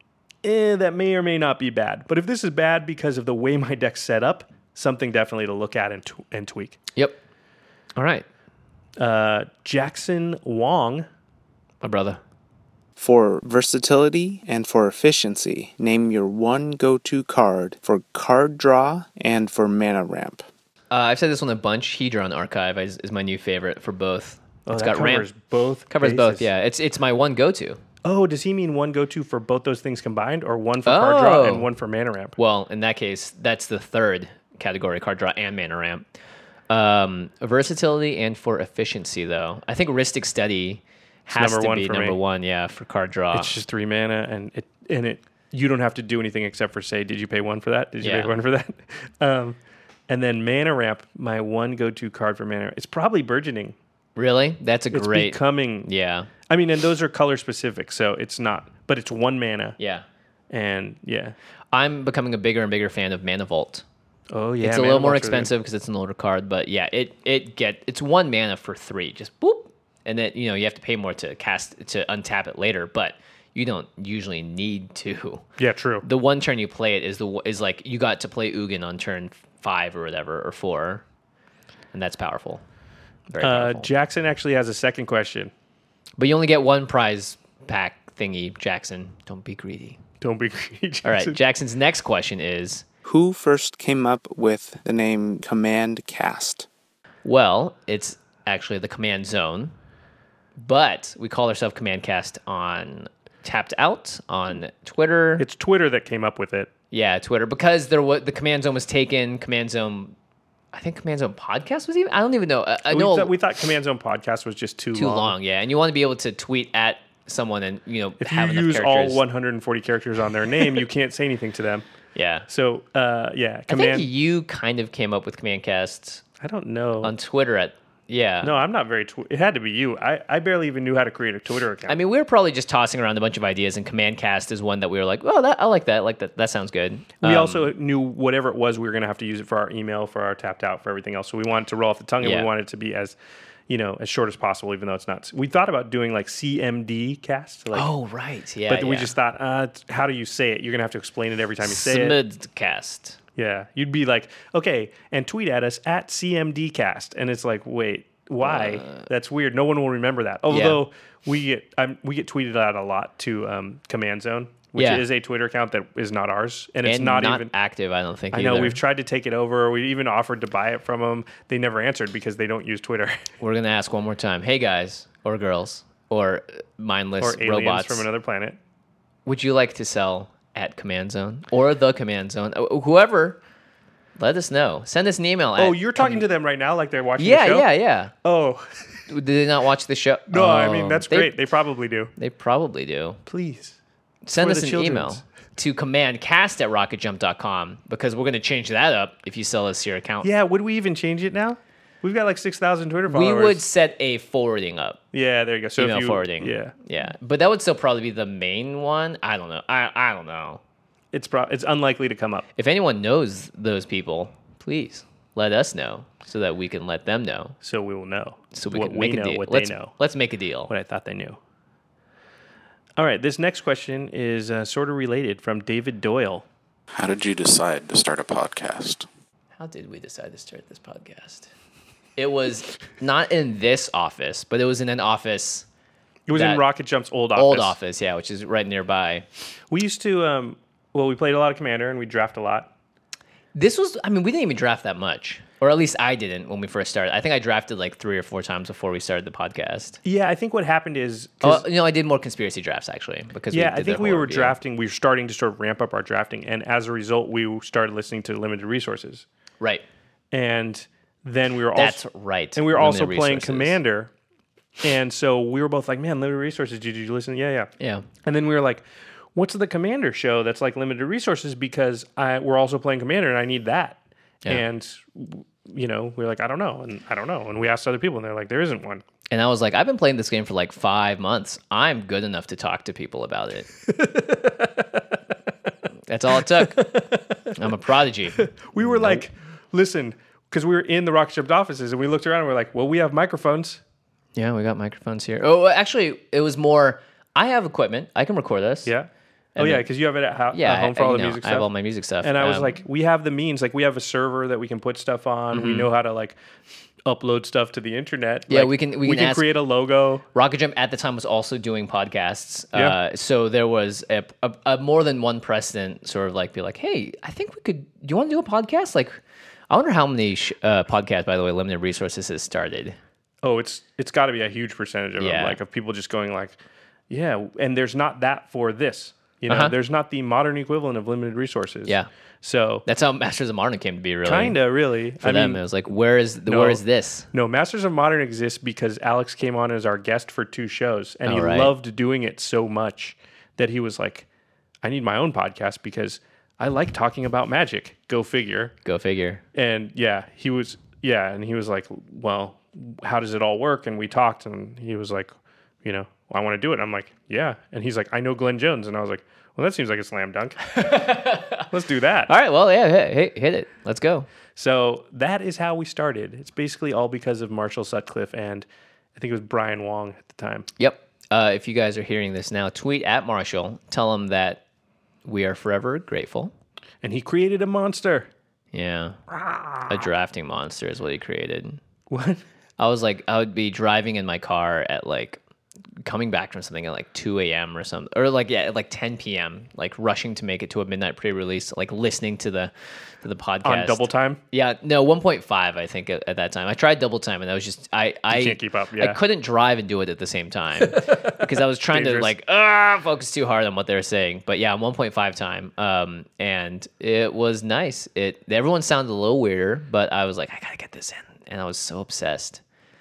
Eh, that may or may not be bad. But if this is bad because of the way my deck's set up, something definitely to look at and, t- and tweak. Yep. All right. Uh, Jackson Wong. My brother. For versatility and for efficiency, name your one go-to card for card draw and for mana ramp. Uh, I've said this one a bunch. Hedron Archive is, is my new favorite for both. Oh, it's that got covers ramp. both Covers both, bases. yeah. It's it's my one go-to. Oh, does he mean one go-to for both those things combined, or one for card draw Oh. and one for mana ramp? Well, in that case, that's the third category, card draw and mana ramp. Um, versatility and for efficiency, though. I think Ristic Study has number to one be for number me. one, yeah, for card draw. It's just three mana, and it and it you don't have to do anything except for say, did you pay one for that? Did you Yeah. pay one for that? Um, and then mana ramp, my one go-to card for mana ramp. It's probably Burgeoning. Really? That's a It's great... becoming. Yeah. I mean, and those are color specific, so it's not. But it's one mana. Yeah. And yeah. I'm becoming a bigger and bigger fan of Mana Vault. Oh yeah. it's a Mana little more Vault's really expensive because it's an older card, but yeah, it it get it's one mana for three, just boop, and then you know you have to pay more to cast to untap it later, but you don't usually need to. good. Yeah, true. The one turn you play it is the is like you got to play Ugin on turn five or whatever or four, and that's powerful. Very Uh, powerful. Jackson actually has a second question. But you only get one prize pack thingy, Jackson. Don't be greedy. Don't be greedy, Jackson. All right, Jackson's next question is. Who first came up with the name Command Cast? Well, it's actually the Command Zone, but we call ourselves Command Cast on Tapped Out on Twitter. It's Twitter that came up with it. Yeah, Twitter, because there was the Command Zone was taken. Command Zone, I think Command Zone podcast was even. I don't even know. I, I we, know thought, we thought Command Zone podcast was just too too long. long. Yeah, and you want to be able to tweet at someone and you know If you have enough use characters. all one hundred forty characters on their name, you can't say anything to them. Yeah. So uh, yeah, I Command. think you kind of came up with Command Cast I don't know. on Twitter at yeah. No, I'm not very. Tw- it had to be you. I, I barely even knew how to create a Twitter account. I mean, we were probably just tossing around a bunch of ideas, and Command Cast is one that we were like, "Oh, that I like that. I like that. That sounds good." we Um, also knew whatever it was, we were going to have to use it for our email, for our tapped out, for everything else. So we wanted to roll off the tongue, and Yeah. we wanted it to be as, you know, as short as possible, even though it's not. We thought about doing like C M D cast. Like, Oh right, yeah. but we yeah. just thought, uh, t- how do you say it? You're going to have to explain it every time you say it. Smidcast. Yeah, you'd be like, okay, and tweet at us at C M D cast, and it's like, wait, why? Uh, That's weird. No one will remember that. Although we get um, we get tweeted out a lot to um, Command Zone, which Yeah. is a Twitter account that is not ours, and it's and not, not even active. I don't think. I know either. we've tried to take it over. We even offered to buy it from them. They never answered because they don't use Twitter. We're gonna ask one more time. Hey guys, or girls, or mindless or aliens robots from another planet. Would you like to sell at Command Zone or the Command Zone? Uh, Whoever, let us know. Send us an email. Oh, at you're talking to them right now, like they're watching Yeah, the show? yeah, yeah. Oh, Did they not watch the show? no, I Oh, mean, that's they- great. They probably do. They probably do. Please. Send for us the an children's. email to commandcast at rocket jump dot com because we're going to change that up if you sell us your account. Yeah, would we even change it now? We've got like six thousand Twitter We followers. would set a forwarding up. Yeah, there you go. So email if you, forwarding. Yeah. Yeah. But that would still probably be the main one. I don't know. I, I don't know. It's pro- it's unlikely to come up. If anyone knows those people, please let us know so that we can let them know. So we will know. So we what can we make a know, deal. what let's, they know. Let's make a deal. What I thought they knew. All right, this next question is uh, sort of related from David Doyle. How did you decide to start a podcast? How did we decide to start this podcast? It was not in this office, but it was in an office. It was in that- Rocket Jump's old office. Old office, yeah, which is right nearby. We used to, um, well, we played a lot of Commander and we draft a lot. This was, I mean, we didn't even draft that much. Or at least I didn't when we first started. I think I drafted like three or four times before we started the podcast. Yeah, I think what happened is... 'cause- Oh, you know, I did more conspiracy drafts actually because yeah, we did I think the we whole were review. drafting, we were starting to sort of ramp up our drafting. And as a result, we started listening to Limited Resources. Right. And then we were That's also... right. And we were Limited also playing Resources. Commander. And so we were both like, man, Limited Resources, did you listen? Yeah, yeah. Yeah. And then we were like, what's the Commander show that's like Limited Resources? Because I, we're also playing Commander and I need that. Yeah. And, you know, we are like, I don't know. And I don't know. And we asked other people and they're like, there isn't one. And I was like, I've been playing this game for like five months. I'm good enough to talk to people about it. That's all it took. I'm a prodigy. We were like, listen, because we were in the Rocket Ship offices and we looked around and we are like, well, we have microphones. Yeah, we got microphones here. Oh, actually, it was more, I have equipment. I can record this. Yeah. And oh, yeah, then- because you have it at, ho- Yeah, at home I- for all you the know, music I stuff. have all my music stuff. And I was Um, like, we have the means. Like, we have a server that we can put stuff on. We Mhm. know how to, like, upload stuff to the internet. Yeah, Like, we can we, we can, can ask- create a logo. Rocket Jump at the time was also doing podcasts. Yeah. Uh, so there was a, a, a more than one precedent sort of like be like, hey, I think we could, do you want to do a podcast? Like, I wonder how many sh- uh, podcasts, by the way, Limited Resources has started. Oh, it's it's got to be a huge percentage of Yeah. them, like of people just going like, yeah, and there's not that for this. You know, Uh-huh. there's not the modern equivalent of Limited Resources. Yeah. So That's how Masters of Modern came to be, really. kinda really. For I them, mean, it was like, where is the, no. where is this? No, Masters of Modern exists because Alex came on as our guest for two shows, and Oh, he right. loved doing it so much that he was like, I need my own podcast because I like talking about magic. Go figure. Go figure. And yeah, he was yeah, and he was like, well, how does it all work? And we talked, and he was like, you know, well, I want to do it. And I'm like, yeah. And he's like, I know Glenn Jones, and I was like, well, that seems like a slam dunk. Let's do that. All right, well, yeah, hit, hit, hit it. Let's go. So that is how we started. It's basically all because of Marshall Sutcliffe and I think it was Brian Wong at the time. Yep. Uh, if you guys are hearing this now, tweet at Marshall. Tell him that we are forever grateful. And he created a monster. Yeah. A drafting monster is what he created. What? I was like, I would be driving in my car at like, coming back from something at like two a.m. or something, or like, yeah, at like ten p.m., like rushing to make it to a midnight pre-release, like listening to the to the podcast. On double time? Yeah, no, one point five, I think, at, at that time. I tried double time, and I was just, I, I can't keep up, yeah. I couldn't drive and do it at the same time because I was trying to Dangerous. like, ah, focus too hard on what they were saying. But yeah, one point five time, um, and it was nice. It everyone sounded a little weirder, but I was like, I gotta get this in, and I was so obsessed.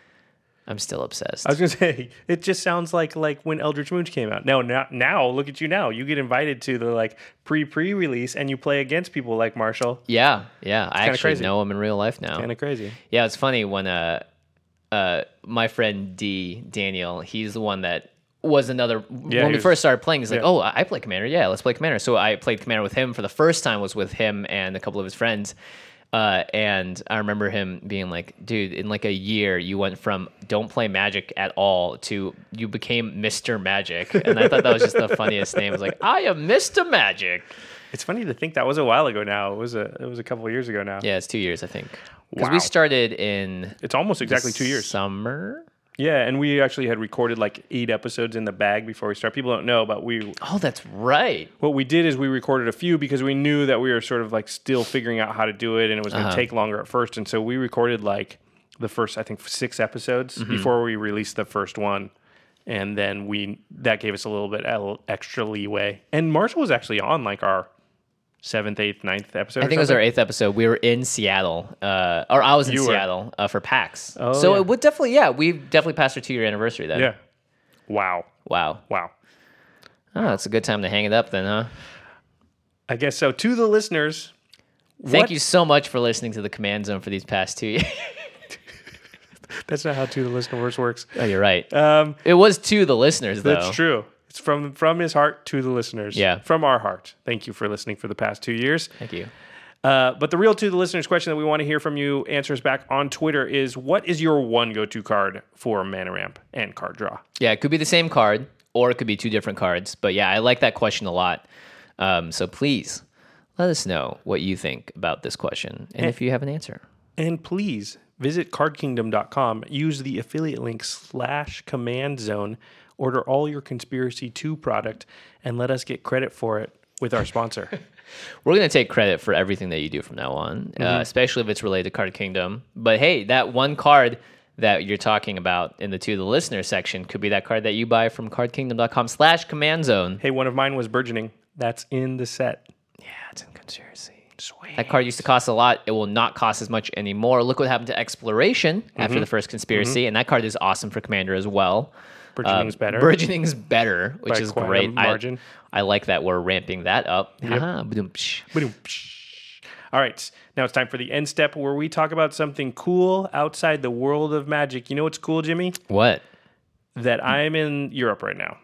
I'm still obsessed. I was gonna say it just sounds like like when Eldritch Moon came out. Now, now, now, look at you now. You get invited to the like pre pre release, and you play against people like Marshall. Yeah, yeah. I kinda actually crazy. know him in real life now. Kind of crazy. Yeah, it's funny when uh, uh, my friend D Daniel, he's the one that was another Yeah, when he we was- first started playing. He's like, yeah. "Oh, I play Commander. Yeah, let's play Commander." So I played Commander with him for the first time. Was with him and a couple of his friends. Uh, and I remember him being like, dude, in like a year, you went from don't play Magic at all to you became Mister Magic. And I thought that was just the funniest name. It was like, I am Mister Magic. It's funny to think that was a while ago now. It was a it was a couple of years ago now. Yeah, it's two years, I think. Because Wow. we started in... It's almost exactly two years. Summer? Yeah, and we actually had recorded like eight episodes in the bag before we start. People don't know, but we... Oh, that's right. What we did is we recorded a few because we knew that we were sort of like still figuring out how to do it, and it was going to Uh-huh. take longer at first. And so we recorded like the first, I think, six episodes Mhm. before we released the first one. And then we that gave us a little bit el- extra leeway. And Marshall was actually on like our seventh, eighth, ninth episode. I or think it was our something. eighth episode. We were in Seattle, uh, or I was in You were. Seattle uh, for PAX. Oh, so yeah. it would definitely, yeah, we definitely passed our two-year anniversary then. Yeah. Wow. Wow. Wow. Oh, it's a good time to hang it up then, huh? I guess so. To the listeners, Thank what- you so much for listening to the Command Zone for these past two years. That's not how To the Listeners works. Oh, you're right. Um, it was to the listeners, though. That's true. It's from from his heart to the listeners. Yeah. From our heart. Thank you for listening for the past two years. Thank you. Uh, but the real To the Listeners question that we want to hear from you, answers back on Twitter, is what is your one go-to card for Mana Ramp and card draw? Yeah, it could be the same card, or it could be two different cards. But yeah, I like that question a lot. Um, so please let us know what you think about this question, and And- if you have an answer. And please visit card kingdom dot com. Use the affiliate link slash command zone. Order all your Conspiracy two product and let us get credit for it with our sponsor. We're going to take credit for everything that you do from now on, uh, Mhm. especially if it's related to Card Kingdom. But hey, that one card that you're talking about in the To the Listener section could be that card that you buy from card kingdom dot com slash command zone. Hey, one of mine was Burgeoning. That's in the set. Yeah, it's in Conspiracy. Sweet. That card used to cost a lot. It will not cost as much anymore. Look what happened to Exploration after Mhm. the first Conspiracy, and that card is awesome for Commander as well. Burgeoning's Um, better. Burgeoning's better, which By is quite a great. I- margin. I, like that we're ramping that up. Yep. Haha, ba-dum, psh. Ba-doom, psh. All right, now it's time for the end step where we talk about something cool outside the world of Magic. You know what's cool, Jimmy? What? That I'm in Europe right now.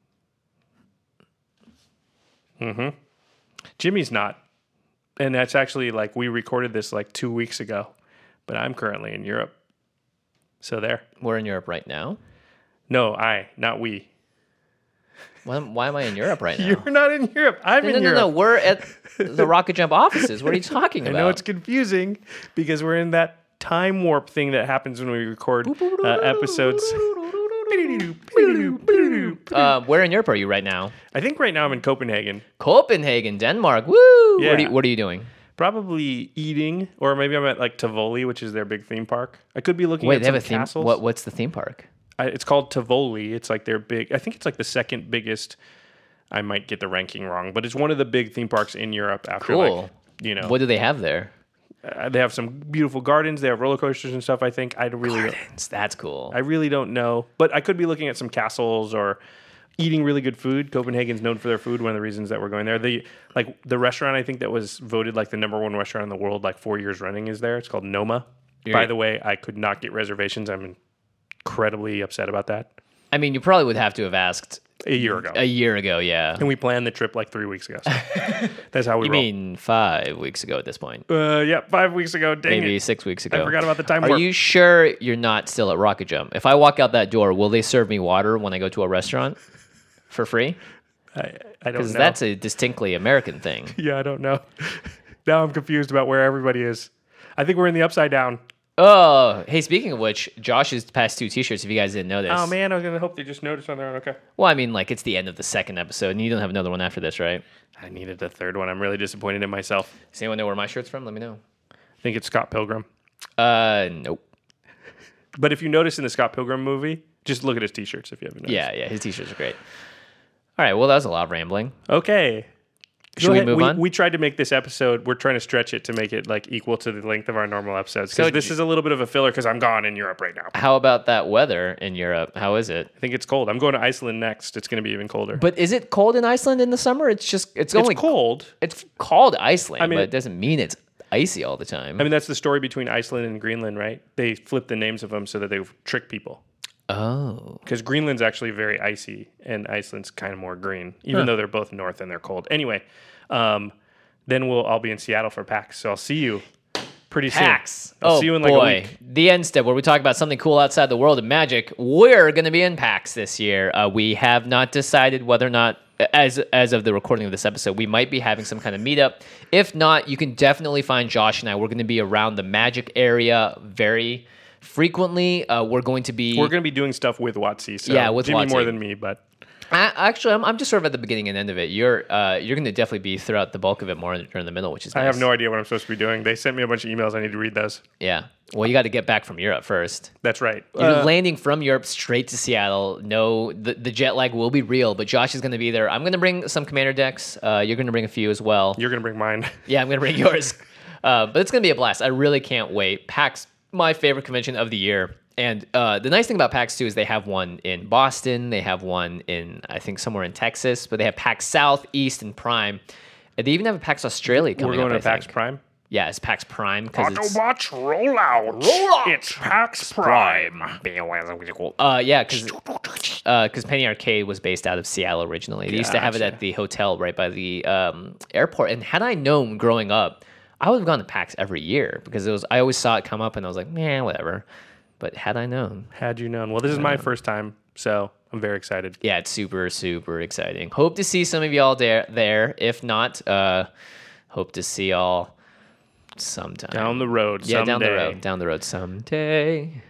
Mm-hmm. Jimmy's not. And that's actually like we recorded this like two weeks ago, but I'm currently in Europe. So there. We're in Europe right now. No, I, not we. Why, why am I in Europe right now? You're not in Europe. I'm no, in no, no, Europe. no. We're at the Rocket Jump offices. What are you talking I about? know it's confusing because we're in that time warp thing that happens when we record uh, episodes. Uh, where in Europe are you right now? I think right now I'm in Copenhagen. Copenhagen, Denmark. Woo! Yeah. What, are you, what are you doing? Probably eating, or maybe I'm at like Tivoli, which is their big theme park. I could be looking Wait, at they some have a theme. castles. What, what's the theme park? I, it's called Tivoli. It's like their big. I think it's like the second biggest. I might get the ranking wrong, but it's one of the big theme parks in Europe. After Cool. like, you know, What do they have there? uh, they have some beautiful gardens. They have roller coasters and stuff. I think I really. Gardens. That's cool. I really don't know, but I could be looking at some castles or eating really good food. Copenhagen's known for their food. One of the reasons that we're going there, the like the restaurant I think that was voted like the number one restaurant in the world like four years running is there. It's called Noma. You're- By the way, I could not get reservations. I'm incredibly upset about that. I mean, you probably would have to have asked A year ago, a year ago. Yeah. and we planned the trip like three weeks ago. So that's how we. You roll. mean five weeks ago at this point? Uh, yeah, five weeks ago. Dang Maybe it. six weeks ago. I forgot about the time Are warp. you sure you're not still at Rocket Jump? If I walk out that door, will they serve me water when I go to a restaurant for free? I, I don't Because know. that's a distinctly American thing. yeah, I don't know. Now I'm confused about where everybody is. I think we're in the upside down. Oh, hey, speaking of which, Josh's past two T-shirts, if you guys didn't notice. Oh man, I was gonna hope they just noticed on their own. Okay. Well, I mean, like, it's the end of the second episode, and you don't have another one after this, right? I needed a third one. I'm really disappointed in myself. Does anyone know where my shirt's from? Let me know. I think it's Scott Pilgrim. Uh, nope. But if you notice in the Scott Pilgrim movie, just look at his T-shirts if you haven't noticed. Yeah, yeah, his T-shirts are great. All right, well, that was a lot of rambling. Okay. Should Go we ahead. move we, on? We tried to make this episode. We're trying to stretch it to make it like equal to the length of our normal episodes. Because So this d- is a little bit of a filler because I'm gone in Europe right now. How about that weather in Europe? How is it? I think it's cold. I'm going to Iceland next. It's going to be even colder. But is it cold in Iceland in the summer? It's just it's, it's only cold. It's called Iceland, I mean- but it doesn't mean it's icy all the time. I mean, that's the story between Iceland and Greenland, right? They flip the names of them so that they trick people. Oh. Because Greenland's actually very icy and Iceland's kind of more green, even Huh. though they're both north and they're cold. Anyway, um, then we'll I'll be in Seattle for PAX, so I'll see you pretty PAX. soon. I'll oh see you in like boy, a week. the end step where we talk about something cool outside the world of magic. We're going to be in PAX this year. Uh, we have not decided whether or not, as as of the recording of this episode, we might be having some kind of meetup. If not, you can definitely find Josh and I. We're going to be around the Magic area very frequently. Uh, we're going to be We're going to be doing stuff with WotC. So Yeah, with Jimmy WotC. more than me, but I, actually, I'm, I'm just sort of at the beginning and end of it. You're uh, you're going to definitely be throughout the bulk of it more during the middle, which is nice. I have no idea what I'm supposed to be doing. They sent me a bunch of emails. I need to read those. Yeah. Well, you got to get back from Europe first. That's right. You're Uh, landing from Europe straight to Seattle. No, the, the jet lag will be real, but Josh is going to be there. I'm going to bring some Commander decks. Uh, you're going to bring a few as well. You're going to bring mine. Yeah, I'm going to bring yours. Uh, but it's going to be a blast. I really can't wait. PAX, my favorite convention of the year. And uh, the nice thing about PAX too is they have one in Boston. They have one in, I think, somewhere in Texas. But they have PAX South, East, and Prime. And they even have a PAX Australia coming We're going up, to I PAX think. Prime? Yeah, it's PAX Prime. 'cause it's, Autobots rollout. Rollout. It's PAX Prime. Uh, yeah, because because Penny Arcade was based out of Seattle originally. They used to have it Gotcha. at the hotel right by the um, airport. And had I known growing up, I would have gone to PAX every year because it was. I always saw it come up, and I was like, man, whatever. But had I known, Had you known. Well, this is my first time, so I'm very excited. yeah, it's super super exciting. Hope to see some of y'all there. There, if not, uh, hope to see y'all sometime Down the road Yeah, down the someday. road, down the road someday.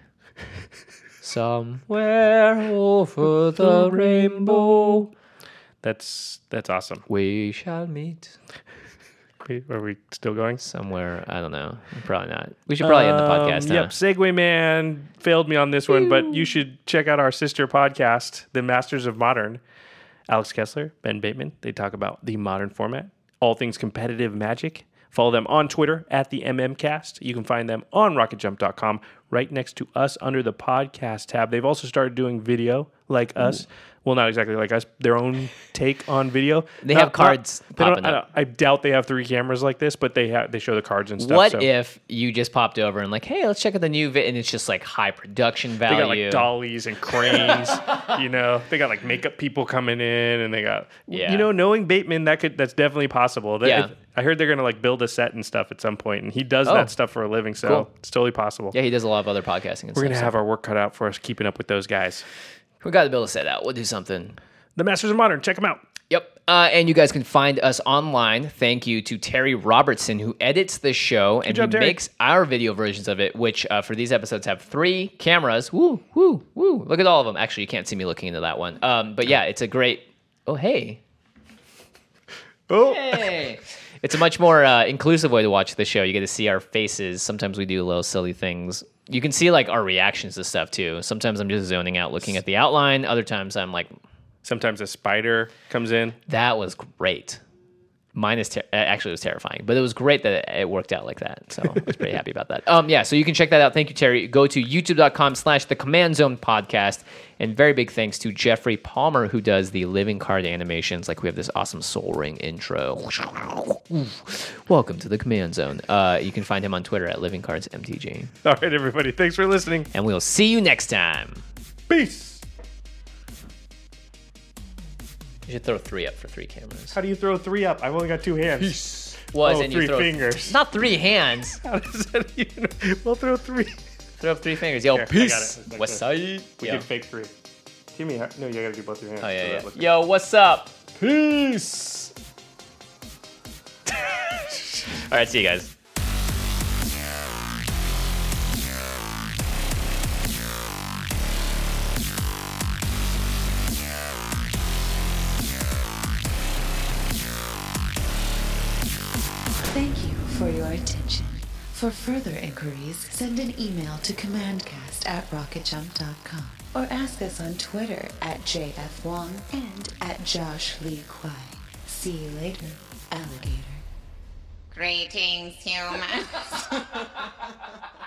Somewhere over the rainbow, That's that's awesome. we shall meet. Wait, are we still going? Somewhere, I don't know. Probably not. We should probably end the podcast Um, now. Yep, Segway Man failed me on this one, but you should check out our sister podcast, The Masters of Modern. Alex Kessler, Ben Bateman, they talk about the modern format, all things competitive Magic. Follow them on Twitter at the MMCast. You can find them on rocket jump dot com right next to us under the podcast tab. They've also started doing video like us. Well, not exactly like us, their own take on video. They Not- have cards not- they don't- popping I, up. don't- I doubt they have three cameras like this, but they have they show the cards and stuff. What so. if you just popped over and like, hey, let's check out the new vid, and it's just like high production They value. got like dollies and cranes, you know. They got like makeup people coming in, and they got, Yeah. you know, knowing Bateman, that could that's definitely possible. They, Yeah. I heard they're gonna like build a set and stuff at some point, and he does Oh. that stuff for a living, so Cool. it's totally possible. Yeah, he does a lot of other podcasting. And We're gonna stuff, have so. our work cut out for us keeping up with those guys. We got to build a set out. We'll do something. The Masters of Modern, check them out. Yep. Uh, and you guys can find us online. Thank you to Terry Robertson, who edits the show and job, who Terry. makes our video versions of it, which uh, for these episodes have three cameras. Woo, woo, woo. Look at all of them. Actually, you can't see me looking into that one. Um, but yeah, it's a great. Oh, hey. Oh. Hey. It's a much more uh, inclusive way to watch the show. You get to see our faces. Sometimes we do little silly things. You can see like our reactions to stuff too. Sometimes I'm just zoning out looking at the outline. Other times I'm like, Sometimes a spider comes in. that was great. Mine is ter- actually it was terrifying, but it was great that it worked out like that. So I was pretty happy about that. Um, yeah, so you can check that out. Thank you, Terry. Go to youtube.com slash the Command Zone podcast. And very big thanks to Jeffrey Palmer, who does the living card animations. Like we have this awesome Soul Ring intro. Welcome to the Command Zone. Uh, you can find him on Twitter at Living Cards M T G. All right, everybody. Thanks for listening. And we'll see you next time. Peace. You should throw three up for three cameras. How do you throw three up? I've only got two hands. Was oh, and you three throw fingers. Not three hands. How does that even? We'll throw three. Throw up three fingers. Yo, Here, I peace. got it. West side. We Yo. did fake three. Give me. No, you gotta do both your hands. Oh, yeah, So yeah. that looks- Yo, what's up? Peace. All right, see you guys. Thank you for your attention. For further inquiries, send an email to commandcast at rocket jump dot com or ask us on Twitter at J F Wong and at Josh Lee Kwai. See you later, alligator. Greetings, humans.